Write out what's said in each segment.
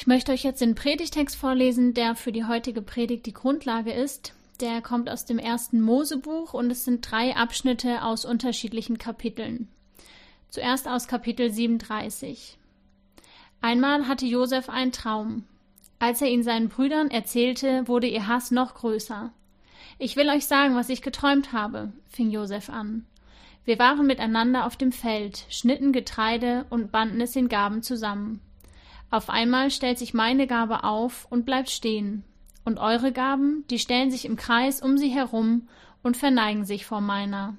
Ich möchte euch jetzt den Predigtext vorlesen, der für die heutige Predigt die Grundlage ist. Der kommt aus dem 1. Mosebuch und es sind 3 Abschnitte aus unterschiedlichen Kapiteln. Zuerst aus Kapitel 37. Einmal hatte Josef einen Traum. Als er ihn seinen Brüdern erzählte, wurde ihr Hass noch größer. »Ich will euch sagen, was ich geträumt habe«, fing Josef an. »Wir waren miteinander auf dem Feld, schnitten Getreide und banden es in Garben zusammen. Auf einmal stellt sich meine Garbe auf und bleibt stehen. Und eure Garben, die stellen sich im Kreis um sie herum und verneigen sich vor meiner.«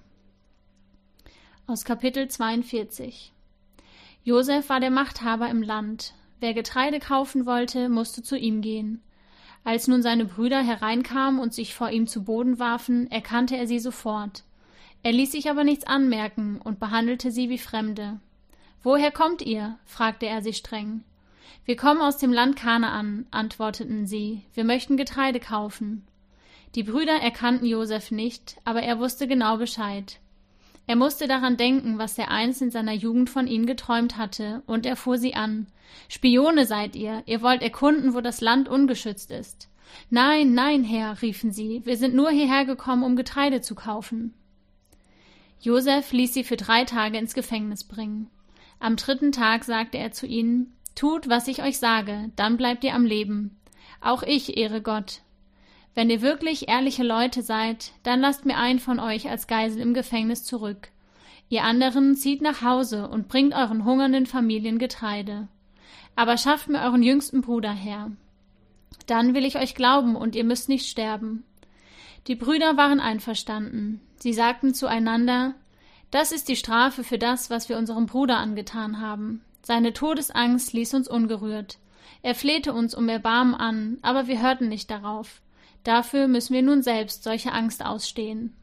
Aus Kapitel 42. Josef war der Machthaber im Land. Wer Getreide kaufen wollte, musste zu ihm gehen. Als nun seine Brüder hereinkamen und sich vor ihm zu Boden warfen, erkannte er sie sofort. Er ließ sich aber nichts anmerken und behandelte sie wie Fremde. »Woher kommt ihr?« fragte er sie streng. »Wir kommen aus dem Land Kanaan«, antworteten sie. »Wir möchten Getreide kaufen.« Die Brüder erkannten Josef nicht, aber er wusste genau Bescheid. Er musste daran denken, was er einst in seiner Jugend von ihnen geträumt hatte, und er fuhr sie an. »Spione seid ihr wollt erkunden, wo das Land ungeschützt ist.« »Nein, nein, Herr«, riefen sie, »wir sind nur hierher gekommen, um Getreide zu kaufen.« Josef ließ sie für 3 Tage ins Gefängnis bringen. Am 3. Tag sagte er zu ihnen: »Tut, was ich euch sage, dann bleibt ihr am Leben. Auch ich ehre Gott. Wenn ihr wirklich ehrliche Leute seid, dann lasst mir einen von euch als Geisel im Gefängnis zurück. Ihr anderen zieht nach Hause und bringt euren hungernden Familien Getreide. Aber schafft mir euren jüngsten Bruder her. Dann will ich euch glauben und ihr müsst nicht sterben.« Die Brüder waren einverstanden. Sie sagten zueinander: »Das ist die Strafe für das, was wir unserem Bruder angetan haben. Seine Todesangst ließ uns ungerührt. Er flehte uns um Erbarmen an, aber wir hörten nicht darauf. Dafür müssen wir nun selbst solche Angst ausstehen.«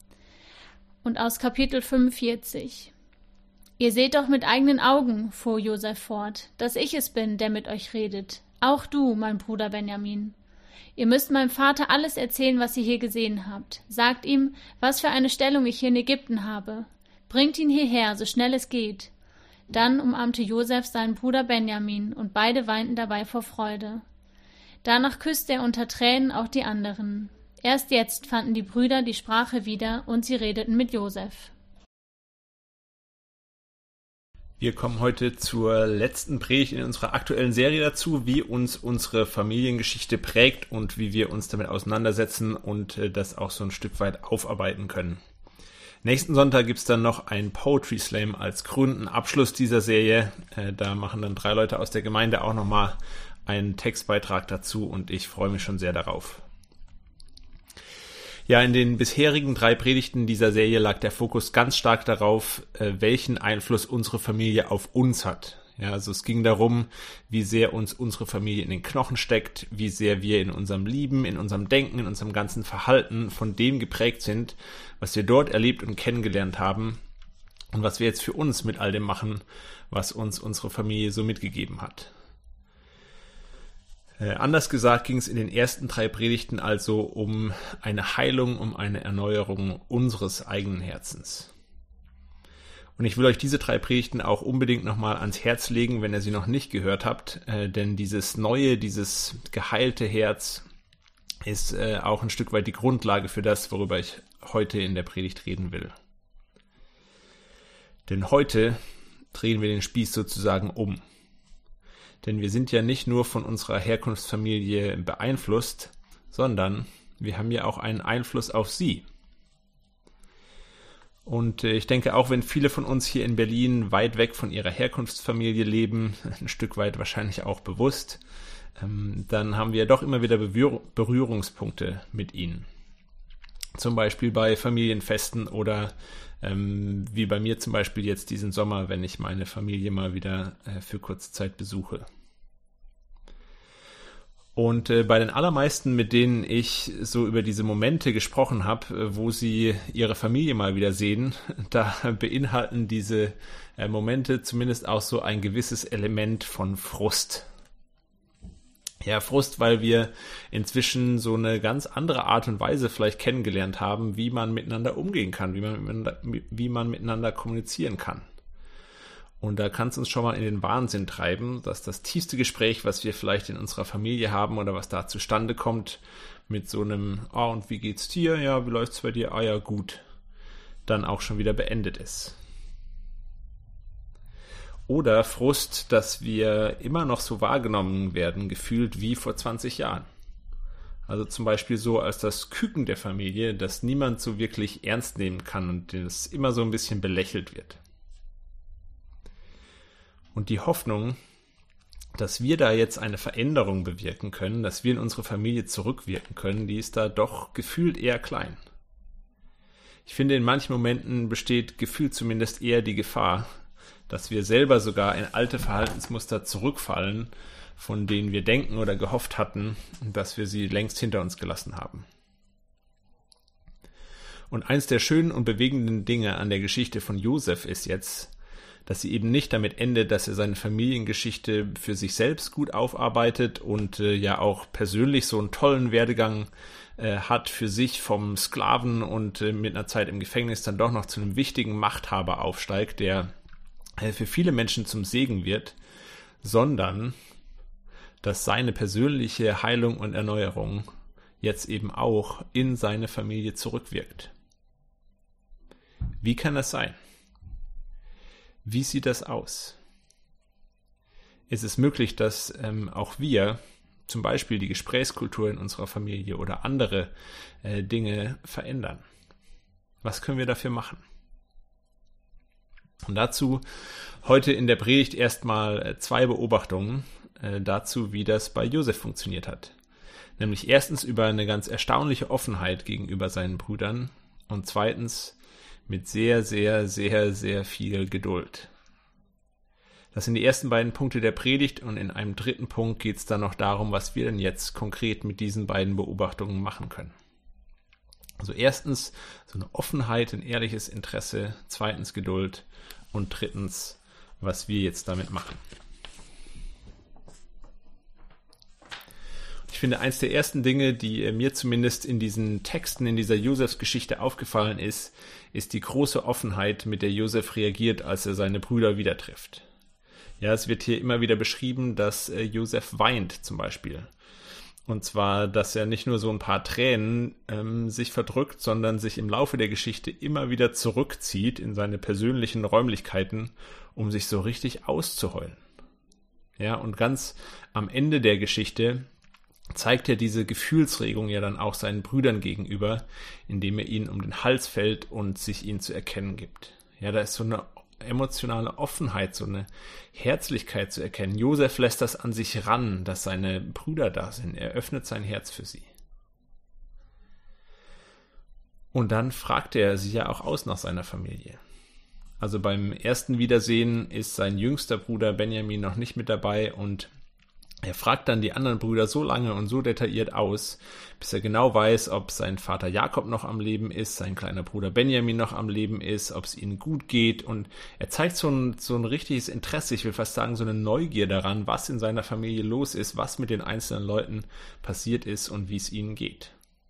Und aus Kapitel 45. »Ihr seht doch mit eigenen Augen«, fuhr Josef fort, »dass ich es bin, der mit euch redet. Auch du, mein Bruder Benjamin. Ihr müsst meinem Vater alles erzählen, was ihr hier gesehen habt. Sagt ihm, was für eine Stellung ich hier in Ägypten habe. Bringt ihn hierher, so schnell es geht.« Dann umarmte Josef seinen Bruder Benjamin, und beide weinten dabei vor Freude. Danach küsste er unter Tränen auch die anderen. Erst jetzt fanden die Brüder die Sprache wieder und sie redeten mit Josef. Wir kommen heute zur letzten Predigt in unserer aktuellen Serie dazu, wie uns unsere Familiengeschichte prägt und wie wir uns damit auseinandersetzen und das auch so ein Stück weit aufarbeiten können. Nächsten Sonntag gibt's dann noch ein Poetry Slam als krönenden Abschluss dieser Serie. Da machen dann 3 Leute aus der Gemeinde auch nochmal einen Textbeitrag dazu und ich freue mich schon sehr darauf. Ja, in den bisherigen 3 Predigten dieser Serie lag der Fokus ganz stark darauf, welchen Einfluss unsere Familie auf uns hat. Ja, also es ging darum, wie sehr uns unsere Familie in den Knochen steckt, wie sehr wir in unserem Lieben, in unserem Denken, in unserem ganzen Verhalten von dem geprägt sind, was wir dort erlebt und kennengelernt haben und was wir jetzt für uns mit all dem machen, was uns unsere Familie so mitgegeben hat. Anders gesagt ging es in den ersten 3 Predigten also um eine Heilung, um eine Erneuerung unseres eigenen Herzens. Und ich will euch diese 3 Predigten auch unbedingt nochmal ans Herz legen, wenn ihr sie noch nicht gehört habt, denn dieses neue, dieses geheilte Herz ist auch ein Stück weit die Grundlage für das, worüber ich heute in der Predigt reden will. Denn heute drehen wir den Spieß sozusagen um. Denn wir sind ja nicht nur von unserer Herkunftsfamilie beeinflusst, sondern wir haben ja auch einen Einfluss auf sie. Und ich denke, auch wenn viele von uns hier in Berlin weit weg von ihrer Herkunftsfamilie leben, ein Stück weit wahrscheinlich auch bewusst, dann haben wir doch immer wieder Berührungspunkte mit ihnen. Zum Beispiel bei Familienfesten oder wie bei mir zum Beispiel jetzt diesen Sommer, wenn ich meine Familie mal wieder für kurze Zeit besuche. Und bei den allermeisten, mit denen ich so über diese Momente gesprochen habe, wo sie ihre Familie mal wieder sehen, da beinhalten diese Momente zumindest auch so ein gewisses Element von Frust. Ja, Frust, weil wir inzwischen so eine ganz andere Art und Weise vielleicht kennengelernt haben, wie man miteinander umgehen kann, wie man miteinander kommunizieren kann. Und da kann es uns schon mal in den Wahnsinn treiben, dass das tiefste Gespräch, was wir vielleicht in unserer Familie haben oder was da zustande kommt, mit so einem, und wie geht's dir? Ja, wie läuft's bei dir? Ja, gut. Dann auch schon wieder beendet ist. Oder Frust, dass wir immer noch so wahrgenommen werden, gefühlt wie vor 20 Jahren. Also zum Beispiel so als das Küken der Familie, das niemand so wirklich ernst nehmen kann und das immer so ein bisschen belächelt wird. Und die Hoffnung, dass wir da jetzt eine Veränderung bewirken können, dass wir in unsere Familie zurückwirken können, die ist da doch gefühlt eher klein. Ich finde, in manchen Momenten besteht gefühlt zumindest eher die Gefahr, dass wir selber sogar in alte Verhaltensmuster zurückfallen, von denen wir denken oder gehofft hatten, dass wir sie längst hinter uns gelassen haben. Und eins der schönen und bewegenden Dinge an der Geschichte von Josef ist jetzt, dass sie eben nicht damit endet, dass er seine Familiengeschichte für sich selbst gut aufarbeitet und ja auch persönlich so einen tollen Werdegang hat für sich vom Sklaven und mit einer Zeit im Gefängnis dann doch noch zu einem wichtigen Machthaber aufsteigt, der für viele Menschen zum Segen wird, sondern dass seine persönliche Heilung und Erneuerung jetzt eben auch in seine Familie zurückwirkt. Wie kann das sein? Wie sieht das aus? Ist es möglich, dass auch wir zum Beispiel die Gesprächskultur in unserer Familie oder andere Dinge verändern? Was können wir dafür machen? Und dazu heute in der Predigt erstmal 2 Beobachtungen dazu, wie das bei Josef funktioniert hat. Nämlich erstens über eine ganz erstaunliche Offenheit gegenüber seinen Brüdern und zweitens mit sehr, sehr, sehr, sehr viel Geduld. Das sind die ersten beiden Punkte der Predigt und in einem dritten Punkt geht es dann noch darum, was wir denn jetzt konkret mit diesen beiden Beobachtungen machen können. Also erstens so eine Offenheit, ein ehrliches Interesse, zweitens Geduld und drittens, was wir jetzt damit machen. Ich finde, eins der ersten Dinge, die mir zumindest in diesen Texten, in dieser Josefs-Geschichte aufgefallen ist die große Offenheit, mit der Josef reagiert, als er seine Brüder wieder trifft. Ja, es wird hier immer wieder beschrieben, dass Josef weint zum Beispiel. Und zwar, dass er nicht nur so ein paar Tränen sich verdrückt, sondern sich im Laufe der Geschichte immer wieder zurückzieht in seine persönlichen Räumlichkeiten, um sich so richtig auszuheulen. Ja, und ganz am Ende der Geschichte zeigt er diese Gefühlsregung ja dann auch seinen Brüdern gegenüber, indem er ihnen um den Hals fällt und sich ihnen zu erkennen gibt. Ja, da ist so eine emotionale Offenheit, so eine Herzlichkeit zu erkennen. Josef lässt das an sich ran, dass seine Brüder da sind. Er öffnet sein Herz für sie. Und dann fragt er sie ja auch aus nach seiner Familie. Also beim ersten Wiedersehen ist sein jüngster Bruder Benjamin noch nicht mit dabei und er fragt dann die anderen Brüder so lange und so detailliert aus, bis er genau weiß, ob sein Vater Jakob noch am Leben ist, sein kleiner Bruder Benjamin noch am Leben ist, ob es ihnen gut geht. Und er zeigt so ein richtiges Interesse, ich will fast sagen, so eine Neugier daran, was in seiner Familie los ist, was mit den einzelnen Leuten passiert ist und wie es ihnen geht.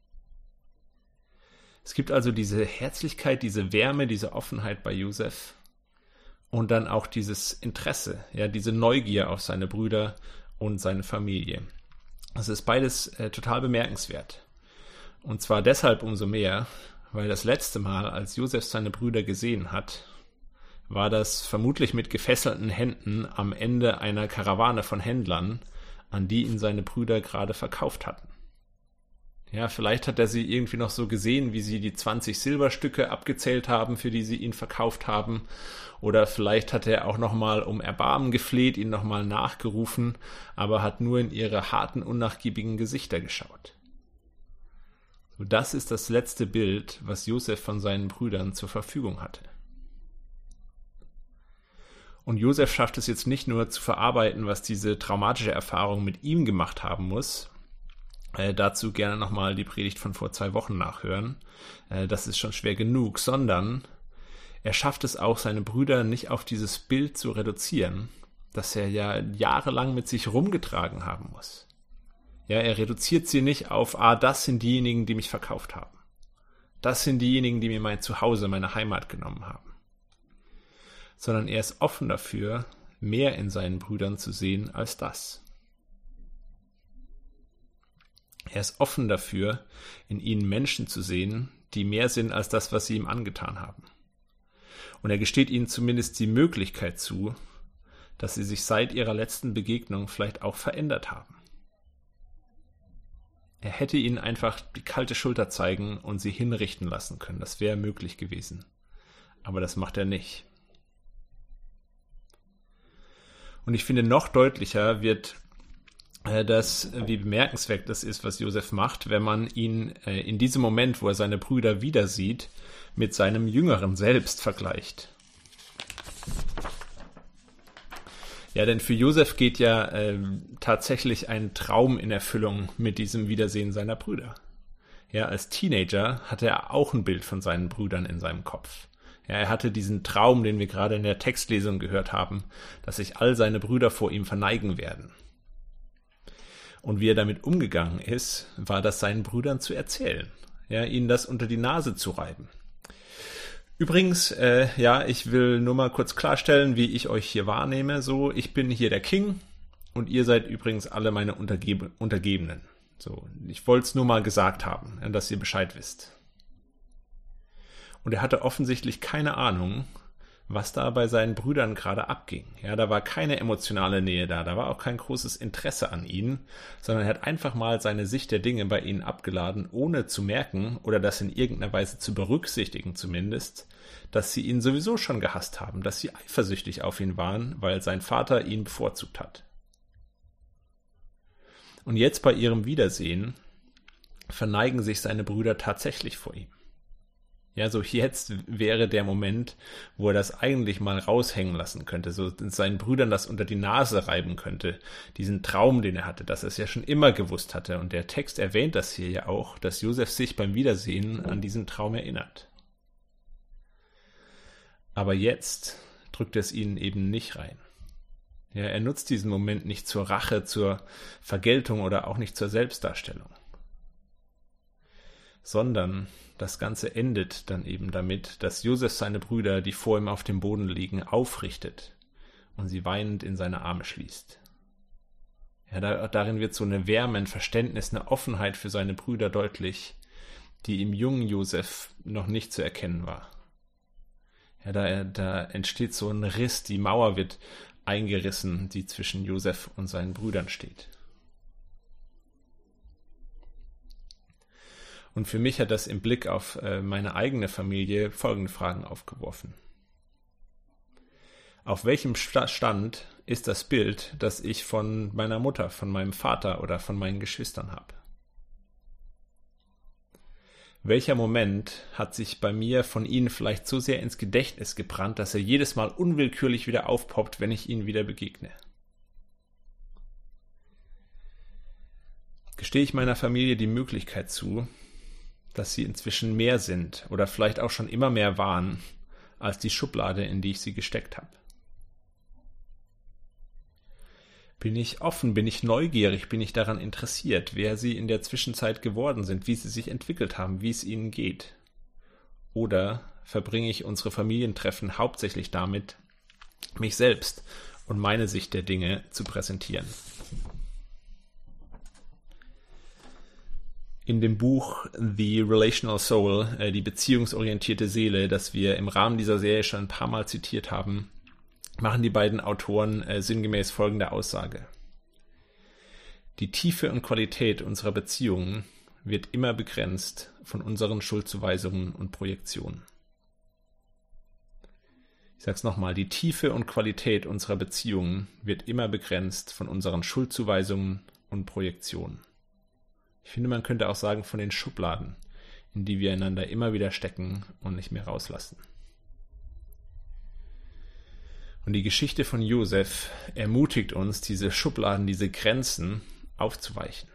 Es gibt also diese Herzlichkeit, diese Wärme, diese Offenheit bei Josef und dann auch dieses Interesse, ja, diese Neugier auf seine Brüder und seine Familie. Das ist beides total bemerkenswert. Und zwar deshalb umso mehr, weil das letzte Mal, als Josef seine Brüder gesehen hat, war das vermutlich mit gefesselten Händen am Ende einer Karawane von Händlern, an die ihn seine Brüder gerade verkauft hatten. Ja, vielleicht hat er sie irgendwie noch so gesehen, wie sie die 20 Silberstücke abgezählt haben, für die sie ihn verkauft haben. Oder vielleicht hat er auch nochmal um Erbarmen gefleht, ihn nochmal nachgerufen, aber hat nur in ihre harten, unnachgiebigen Gesichter geschaut. So, das ist das letzte Bild, was Josef von seinen Brüdern zur Verfügung hatte. Und Josef schafft es jetzt nicht nur zu verarbeiten, was diese traumatische Erfahrung mit ihm gemacht haben muss. Dazu gerne nochmal die Predigt von vor 2 Wochen nachhören. Das ist schon schwer genug, sondern er schafft es auch, seine Brüder nicht auf dieses Bild zu reduzieren, das er ja jahrelang mit sich rumgetragen haben muss. Ja, er reduziert sie nicht auf, das sind diejenigen, die mich verkauft haben. Das sind diejenigen, die mir mein Zuhause, meine Heimat genommen haben. sondern er ist offen dafür, mehr in seinen Brüdern zu sehen als das. Er ist offen dafür, in ihnen Menschen zu sehen, die mehr sind als das, was sie ihm angetan haben. Und er gesteht ihnen zumindest die Möglichkeit zu, dass sie sich seit ihrer letzten Begegnung vielleicht auch verändert haben. Er hätte ihnen einfach die kalte Schulter zeigen und sie hinrichten lassen können. Das wäre möglich gewesen. Aber das macht er nicht. Und ich finde, noch deutlicher wird das, wie bemerkenswert das ist, was Josef macht, wenn man ihn in diesem Moment, wo er seine Brüder wieder sieht, mit seinem jüngeren Selbst vergleicht. Ja, denn für Josef geht ja tatsächlich ein Traum in Erfüllung mit diesem Wiedersehen seiner Brüder. Ja, als Teenager hatte er auch ein Bild von seinen Brüdern in seinem Kopf. Ja, er hatte diesen Traum, den wir gerade in der Textlesung gehört haben, dass sich all seine Brüder vor ihm verneigen werden. Und wie er damit umgegangen ist, war das seinen Brüdern zu erzählen, ja, ihnen das unter die Nase zu reiben. Übrigens, ich will nur mal kurz klarstellen, wie ich euch hier wahrnehme. So, ich bin hier der King und ihr seid übrigens alle meine Untergebenen. So, ich wollte es nur mal gesagt haben, dass ihr Bescheid wisst. Und er hatte offensichtlich keine Ahnung, was da bei seinen Brüdern gerade abging. Ja, da war keine emotionale Nähe da war auch kein großes Interesse an ihnen, sondern er hat einfach mal seine Sicht der Dinge bei ihnen abgeladen, ohne zu merken oder das in irgendeiner Weise zu berücksichtigen zumindest, dass sie ihn sowieso schon gehasst haben, dass sie eifersüchtig auf ihn waren, weil sein Vater ihn bevorzugt hat. Und jetzt bei ihrem Wiedersehen verneigen sich seine Brüder tatsächlich vor ihm. Ja, so jetzt wäre der Moment, wo er das eigentlich mal raushängen lassen könnte, so seinen Brüdern das unter die Nase reiben könnte, diesen Traum, den er hatte, dass er es ja schon immer gewusst hatte. Und der Text erwähnt das hier ja auch, dass Josef sich beim Wiedersehen an diesen Traum erinnert. Aber jetzt drückt er es ihnen eben nicht rein. Ja, er nutzt diesen Moment nicht zur Rache, zur Vergeltung oder auch nicht zur Selbstdarstellung, sondern das Ganze endet dann eben damit, dass Josef seine Brüder, die vor ihm auf dem Boden liegen, aufrichtet und sie weinend in seine Arme schließt. Ja, darin wird so eine Wärme, ein Verständnis, eine Offenheit für seine Brüder deutlich, die im jungen Josef noch nicht zu erkennen war. Ja, da entsteht so ein Riss, die Mauer wird eingerissen, die zwischen Josef und seinen Brüdern steht. Und für mich hat das im Blick auf meine eigene Familie folgende Fragen aufgeworfen. Auf welchem Stand ist das Bild, das ich von meiner Mutter, von meinem Vater oder von meinen Geschwistern habe? Welcher Moment hat sich bei mir von ihnen vielleicht so sehr ins Gedächtnis gebrannt, dass er jedes Mal unwillkürlich wieder aufpoppt, wenn ich ihnen wieder begegne? Gestehe ich meiner Familie die Möglichkeit zu, dass sie inzwischen mehr sind oder vielleicht auch schon immer mehr waren, als die Schublade, in die ich sie gesteckt habe? Bin ich offen, bin ich neugierig, bin ich daran interessiert, wer sie in der Zwischenzeit geworden sind, wie sie sich entwickelt haben, wie es ihnen geht? Oder verbringe ich unsere Familientreffen hauptsächlich damit, mich selbst und meine Sicht der Dinge zu präsentieren? In dem Buch The Relational Soul, die beziehungsorientierte Seele, das wir im Rahmen dieser Serie schon ein paar Mal zitiert haben, machen die beiden Autoren sinngemäß folgende Aussage. Die Tiefe und Qualität unserer Beziehungen wird immer begrenzt von unseren Schuldzuweisungen und Projektionen. Ich sage es nochmal, die Tiefe und Qualität unserer Beziehungen wird immer begrenzt von unseren Schuldzuweisungen und Projektionen. Ich finde, man könnte auch sagen, von den Schubladen, in die wir einander immer wieder stecken und nicht mehr rauslassen. Und die Geschichte von Josef ermutigt uns, diese Schubladen, diese Grenzen aufzuweichen.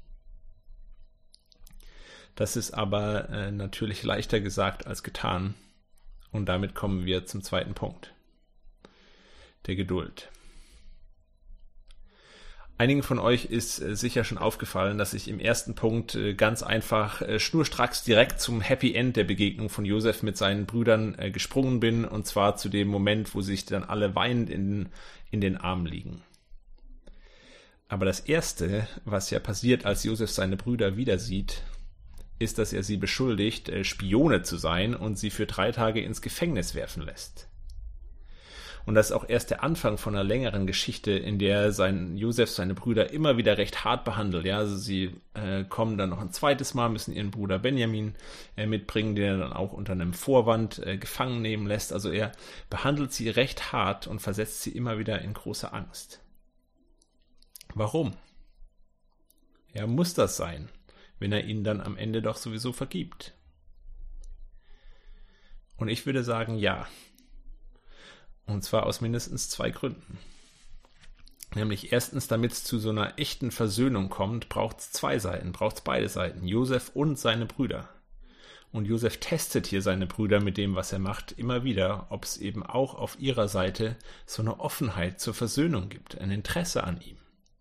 Das ist aber natürlich leichter gesagt als getan. Und damit kommen wir zum zweiten Punkt, der Geduld. Einigen von euch ist sicher schon aufgefallen, dass ich im ersten Punkt ganz einfach schnurstracks direkt zum Happy End der Begegnung von Josef mit seinen Brüdern gesprungen bin, und zwar zu dem Moment, wo sich dann alle weinend in den Armen liegen. Aber das Erste, was ja passiert, als Josef seine Brüder wieder sieht, ist, dass er sie beschuldigt, Spione zu sein und sie für 3 Tage ins Gefängnis werfen lässt. Und das ist auch erst der Anfang von einer längeren Geschichte, in der Josef seine Brüder immer wieder recht hart behandelt. Ja, also sie kommen dann noch ein zweites Mal, müssen ihren Bruder Benjamin mitbringen, den er dann auch unter einem Vorwand gefangen nehmen lässt. Also er behandelt sie recht hart und versetzt sie immer wieder in große Angst. Warum? Ja, muss das sein, wenn er ihnen dann am Ende doch sowieso vergibt? Und ich würde sagen, ja. Und zwar aus mindestens 2 Gründen. Nämlich erstens, damit es zu so einer echten Versöhnung kommt, braucht es 2 Seiten, braucht es beide Seiten, Josef und seine Brüder. Und Josef testet hier seine Brüder mit dem, was er macht, immer wieder, ob es eben auch auf ihrer Seite so eine Offenheit zur Versöhnung gibt, ein Interesse an ihm.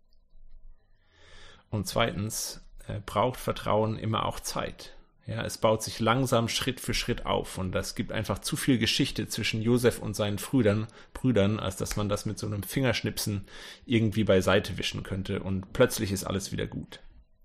Und zweitens braucht Vertrauen immer auch Zeit. Ja, es baut sich langsam Schritt für Schritt auf, und das gibt einfach zu viel Geschichte zwischen Josef und seinen Brüdern, als dass man das mit so einem Fingerschnipsen irgendwie beiseite wischen könnte, und plötzlich ist alles wieder gut.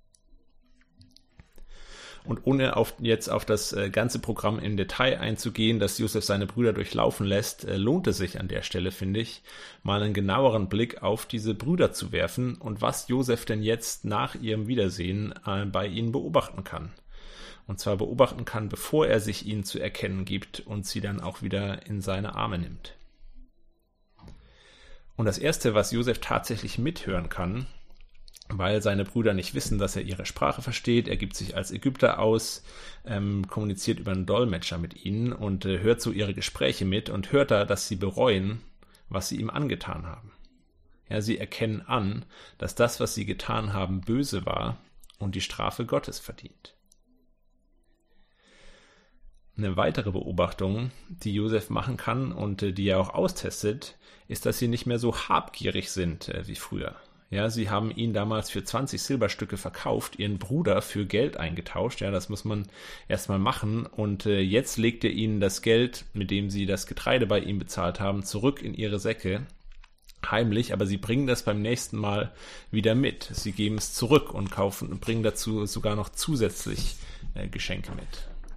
Und ohne jetzt auf das ganze Programm im Detail einzugehen, das Josef seine Brüder durchlaufen lässt, lohnt es sich an der Stelle, finde ich, mal einen genaueren Blick auf diese Brüder zu werfen und was Josef denn jetzt nach ihrem Wiedersehen bei ihnen beobachten kann. Und zwar beobachten kann, bevor er sich ihnen zu erkennen gibt und sie dann auch wieder in seine Arme nimmt. Und das Erste, was Josef tatsächlich mithören kann, weil seine Brüder nicht wissen, dass er ihre Sprache versteht, er gibt sich als Ägypter aus, kommuniziert über einen Dolmetscher mit ihnen und hört so ihre Gespräche mit und hört da, dass sie bereuen, was sie ihm angetan haben. Ja, sie erkennen an, dass das, was sie getan haben, böse war und die Strafe Gottes verdient. Eine weitere Beobachtung, die Josef machen kann und die er auch austestet, ist, dass sie nicht mehr so habgierig sind wie früher. Ja, sie haben ihn damals für 20 Silberstücke verkauft, ihren Bruder für Geld eingetauscht. Ja, das muss man erstmal machen. Und jetzt legt er ihnen das Geld, mit dem sie das Getreide bei ihm bezahlt haben, zurück in ihre Säcke. Heimlich, aber sie bringen das beim nächsten Mal wieder mit. Sie geben es zurück und bringen dazu sogar noch zusätzlich Geschenke mit.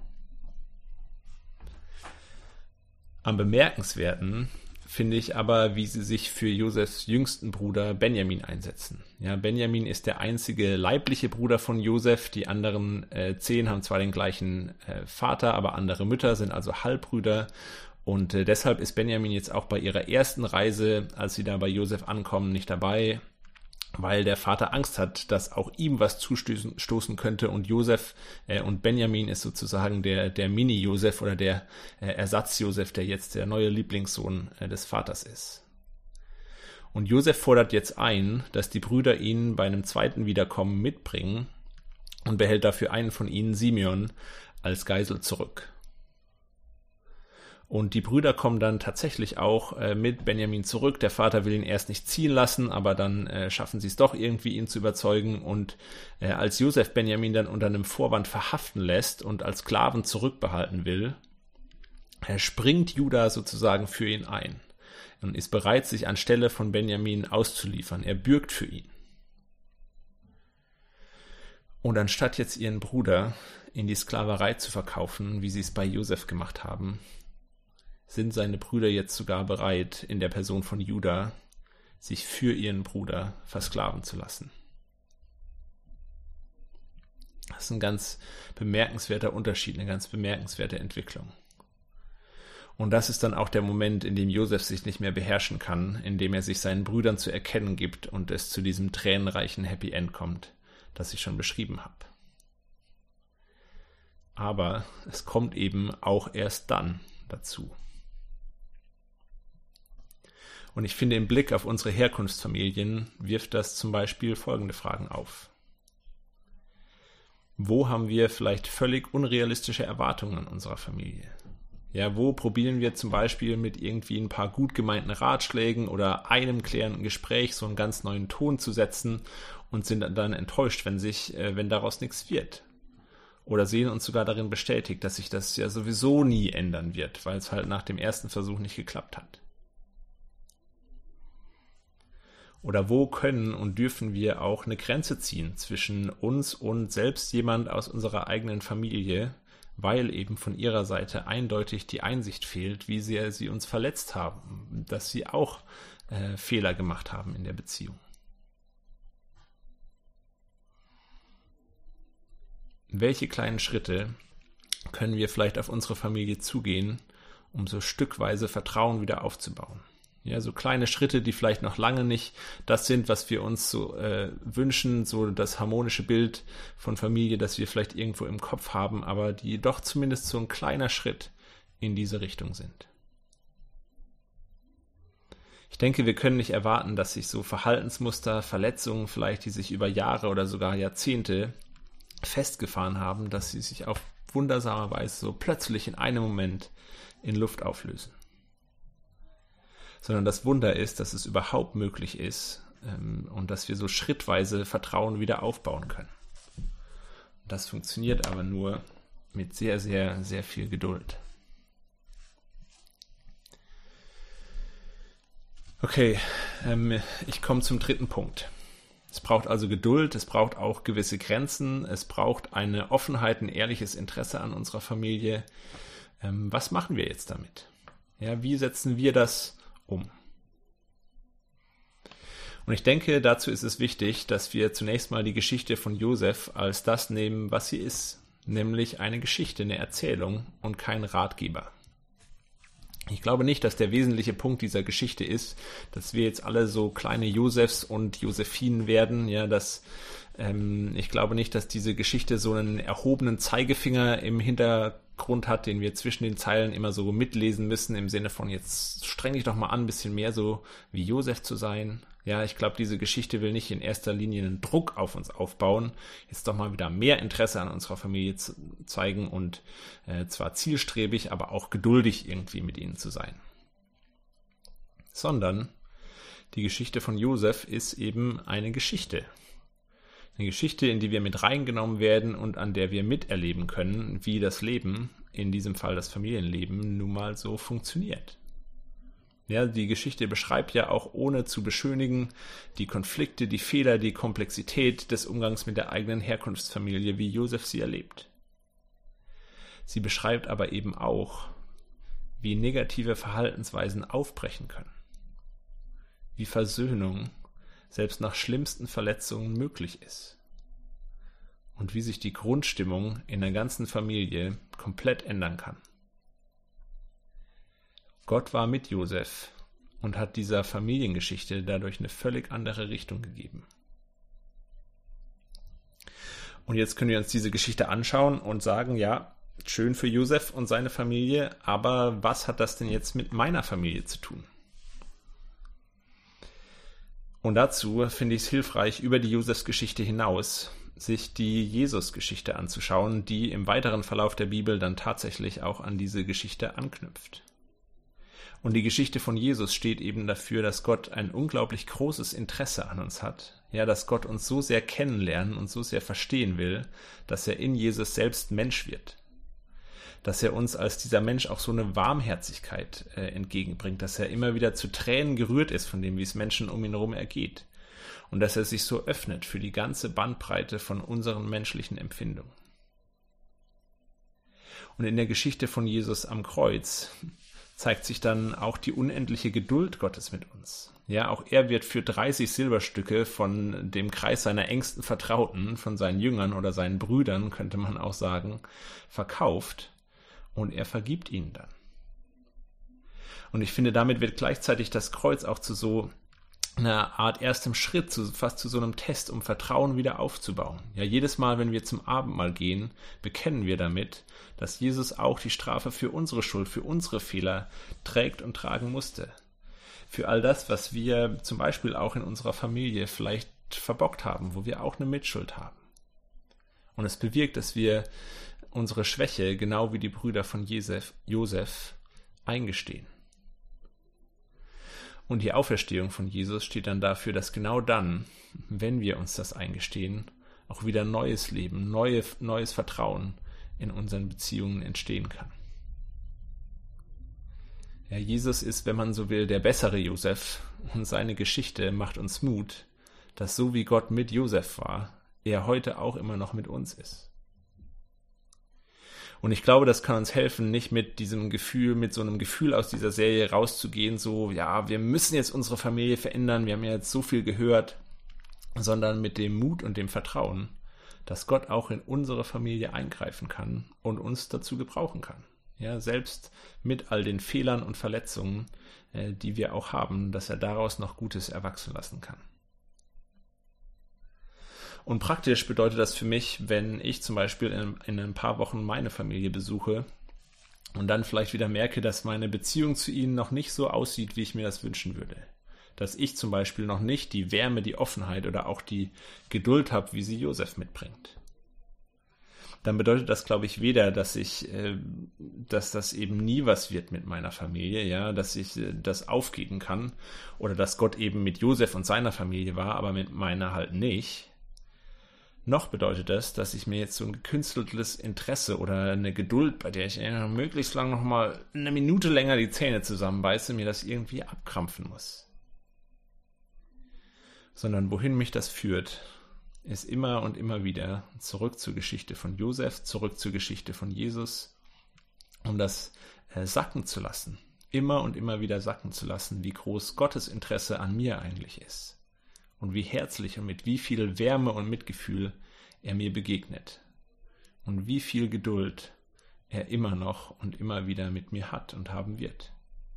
Am bemerkenswerten finde ich aber, wie sie sich für Josefs jüngsten Bruder Benjamin einsetzen. Ja, Benjamin ist der einzige leibliche Bruder von Josef. Die anderen 10 haben zwar den gleichen Vater, aber andere Mütter, sind also Halbbrüder. Und deshalb ist Benjamin jetzt auch bei ihrer ersten Reise, als sie da bei Josef ankommen, nicht dabei, weil der Vater Angst hat, dass auch ihm was zustoßen könnte, und Josef und Benjamin ist sozusagen der Mini-Josef oder der Ersatz-Josef, der jetzt der neue Lieblingssohn des Vaters ist. Und Josef fordert jetzt ein, dass die Brüder ihn bei einem zweiten Wiederkommen mitbringen und behält dafür einen von ihnen, Simeon, als Geisel zurück. Und die Brüder kommen dann tatsächlich auch mit Benjamin zurück. Der Vater will ihn erst nicht ziehen lassen, aber dann schaffen sie es doch irgendwie, ihn zu überzeugen. Und als Josef Benjamin dann unter einem Vorwand verhaften lässt und als Sklaven zurückbehalten will, springt Juda sozusagen für ihn ein und ist bereit, sich anstelle von Benjamin auszuliefern. Er bürgt für ihn. Und anstatt jetzt ihren Bruder in die Sklaverei zu verkaufen, wie sie es bei Josef gemacht haben, sind seine Brüder jetzt sogar bereit, in der Person von Juda, sich für ihren Bruder versklaven zu lassen. Das ist ein ganz bemerkenswerter Unterschied, eine ganz bemerkenswerte Entwicklung. Und das ist dann auch der Moment, in dem Josef sich nicht mehr beherrschen kann, in dem er sich seinen Brüdern zu erkennen gibt und es zu diesem tränenreichen Happy End kommt, das ich schon beschrieben habe. Aber es kommt eben auch erst dann dazu. Und ich finde, im Blick auf unsere Herkunftsfamilien wirft das zum Beispiel folgende Fragen auf. Wo haben wir vielleicht völlig unrealistische Erwartungen an unserer Familie? Ja, wo probieren wir zum Beispiel mit irgendwie ein paar gut gemeinten Ratschlägen oder einem klärenden Gespräch so einen ganz neuen Ton zu setzen und sind dann enttäuscht, wenn daraus nichts wird. Oder sehen uns sogar darin bestätigt, dass sich das ja sowieso nie ändern wird, weil es halt nach dem ersten Versuch nicht geklappt hat. Oder wo können und dürfen wir auch eine Grenze ziehen zwischen uns und selbst jemand aus unserer eigenen Familie, weil eben von ihrer Seite eindeutig die Einsicht fehlt, wie sehr sie uns verletzt haben, dass sie auch Fehler gemacht haben in der Beziehung. Welche kleinen Schritte können wir vielleicht auf unsere Familie zugehen, um so stückweise Vertrauen wieder aufzubauen? Ja, so kleine Schritte, die vielleicht noch lange nicht das sind, was wir uns so wünschen, so das harmonische Bild von Familie, das wir vielleicht irgendwo im Kopf haben, aber die doch zumindest so ein kleiner Schritt in diese Richtung sind. Ich denke, wir können nicht erwarten, dass sich so Verhaltensmuster, Verletzungen vielleicht, die sich über Jahre oder sogar Jahrzehnte festgefahren haben, dass sie sich auf wundersame Weise so plötzlich in einem Moment in Luft auflösen. Sondern das Wunder ist, dass es überhaupt möglich ist und dass wir so schrittweise Vertrauen wieder aufbauen können. Das funktioniert aber nur mit sehr, sehr, sehr viel Geduld. Okay, ich komme zum dritten Punkt. Es braucht also Geduld, es braucht auch gewisse Grenzen, es braucht eine Offenheit, ein ehrliches Interesse an unserer Familie. Was machen wir jetzt damit? Ja, wie setzen wir das um? Und ich denke, dazu ist es wichtig, dass wir zunächst mal die Geschichte von Josef als das nehmen, was sie ist, nämlich eine Geschichte, eine Erzählung und kein Ratgeber. Ich glaube nicht, dass der wesentliche Punkt dieser Geschichte ist, dass wir jetzt alle so kleine Josefs und Josephinen werden. Ja, ich glaube nicht, dass diese Geschichte so einen erhobenen Zeigefinger im Hintergrund hat, den wir zwischen den Zeilen immer so mitlesen müssen, im Sinne von jetzt streng dich doch mal an, ein bisschen mehr so wie Josef zu sein. Ja, ich glaube, diese Geschichte will nicht in erster Linie einen Druck auf uns aufbauen, jetzt doch mal wieder mehr Interesse an unserer Familie zeigen und zwar zielstrebig, aber auch geduldig irgendwie mit ihnen zu sein. Sondern die Geschichte von Josef ist eben eine Geschichte. Eine Geschichte, in die wir mit reingenommen werden und an der wir miterleben können, wie das Leben, in diesem Fall das Familienleben, nun mal so funktioniert. Ja, die Geschichte beschreibt ja auch, ohne zu beschönigen, die Konflikte, die Fehler, die Komplexität des Umgangs mit der eigenen Herkunftsfamilie, wie Josef sie erlebt. Sie beschreibt aber eben auch, wie negative Verhaltensweisen aufbrechen können, wie Versöhnung selbst nach schlimmsten Verletzungen möglich ist und wie sich die Grundstimmung in der ganzen Familie komplett ändern kann. Gott war mit Josef und hat dieser Familiengeschichte dadurch eine völlig andere Richtung gegeben. Und jetzt können wir uns diese Geschichte anschauen und sagen, ja, schön für Josef und seine Familie, aber was hat das denn jetzt mit meiner Familie zu tun? Und dazu finde ich es hilfreich, über die Josefsgeschichte hinaus sich die Jesus-Geschichte anzuschauen, die im weiteren Verlauf der Bibel dann tatsächlich auch an diese Geschichte anknüpft. Und die Geschichte von Jesus steht eben dafür, dass Gott ein unglaublich großes Interesse an uns hat. Ja, dass Gott uns so sehr kennenlernen und so sehr verstehen will, dass er in Jesus selbst Mensch wird. Dass er uns als dieser Mensch auch so eine Warmherzigkeit entgegenbringt, dass er immer wieder zu Tränen gerührt ist von dem, wie es Menschen um ihn herum ergeht. Und dass er sich so öffnet für die ganze Bandbreite von unseren menschlichen Empfindungen. Und in der Geschichte von Jesus am Kreuz zeigt sich dann auch die unendliche Geduld Gottes mit uns. Ja, auch er wird für 30 Silberstücke von dem Kreis seiner engsten Vertrauten, von seinen Jüngern oder seinen Brüdern, könnte man auch sagen, verkauft und er vergibt ihnen dann. Und ich finde, damit wird gleichzeitig das Kreuz auch zu so einer Art erstem Schritt, fast zu so einem Test, um Vertrauen wieder aufzubauen. Ja, jedes Mal, wenn wir zum Abendmahl gehen, bekennen wir damit, dass Jesus auch die Strafe für unsere Schuld, für unsere Fehler trägt und tragen musste. Für all das, was wir zum Beispiel auch in unserer Familie vielleicht verbockt haben, wo wir auch eine Mitschuld haben. Und es bewirkt, dass wir unsere Schwäche, genau wie die Brüder von Josef, eingestehen. Und die Auferstehung von Jesus steht dann dafür, dass genau dann, wenn wir uns das eingestehen, auch wieder neues Leben, neues Vertrauen in unseren Beziehungen entstehen kann. Ja, Jesus ist, wenn man so will, der bessere Josef, und seine Geschichte macht uns Mut, dass so wie Gott mit Josef war, er heute auch immer noch mit uns ist. Und ich glaube, das kann uns helfen, nicht mit so einem Gefühl aus dieser Serie rauszugehen, so, ja, wir müssen jetzt unsere Familie verändern, wir haben ja jetzt so viel gehört, sondern mit dem Mut und dem Vertrauen, dass Gott auch in unsere Familie eingreifen kann und uns dazu gebrauchen kann. Ja, selbst mit all den Fehlern und Verletzungen, die wir auch haben, dass er daraus noch Gutes erwachsen lassen kann. Und praktisch bedeutet das für mich, wenn ich zum Beispiel in ein paar Wochen meine Familie besuche und dann vielleicht wieder merke, dass meine Beziehung zu ihnen noch nicht so aussieht, wie ich mir das wünschen würde. Dass ich zum Beispiel noch nicht die Wärme, die Offenheit oder auch die Geduld habe, wie sie Josef mitbringt. Dann bedeutet das, glaube ich, weder, dass das eben nie was wird mit meiner Familie, ja, dass ich das aufgeben kann oder dass Gott eben mit Josef und seiner Familie war, aber mit meiner halt nicht. Noch bedeutet das, dass ich mir jetzt so ein gekünsteltes Interesse oder eine Geduld, bei der ich möglichst lang noch mal eine Minute länger die Zähne zusammenbeiße, mir das irgendwie abkrampfen muss. Sondern wohin mich das führt, ist immer und immer wieder zurück zur Geschichte von Josef, zurück zur Geschichte von Jesus, um das sacken zu lassen, immer und immer wieder sacken zu lassen, wie groß Gottes Interesse an mir eigentlich ist. Und wie herzlich und mit wie viel Wärme und Mitgefühl er mir begegnet. Und wie viel Geduld er immer noch und immer wieder mit mir hat und haben wird.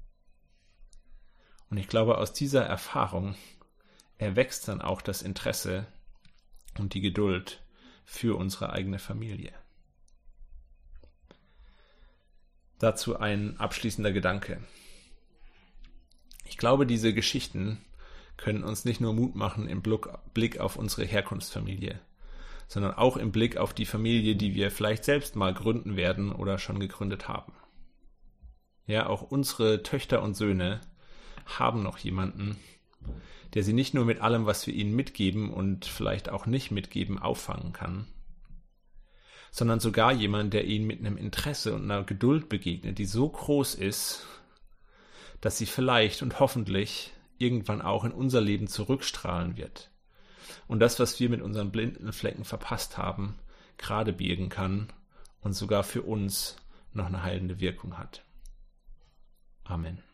Und ich glaube, aus dieser Erfahrung erwächst dann auch das Interesse und die Geduld für unsere eigene Familie. Dazu ein abschließender Gedanke. Ich glaube, diese Geschichten können uns nicht nur Mut machen im Blick auf unsere Herkunftsfamilie, sondern auch im Blick auf die Familie, die wir vielleicht selbst mal gründen werden oder schon gegründet haben. Ja, auch unsere Töchter und Söhne haben noch jemanden, der sie nicht nur mit allem, was wir ihnen mitgeben und vielleicht auch nicht mitgeben, auffangen kann, sondern sogar jemand, der ihnen mit einem Interesse und einer Geduld begegnet, die so groß ist, dass sie vielleicht und hoffentlich irgendwann auch in unser Leben zurückstrahlen wird und das, was wir mit unseren blinden Flecken verpasst haben, gerade biegen kann und sogar für uns noch eine heilende Wirkung hat. Amen.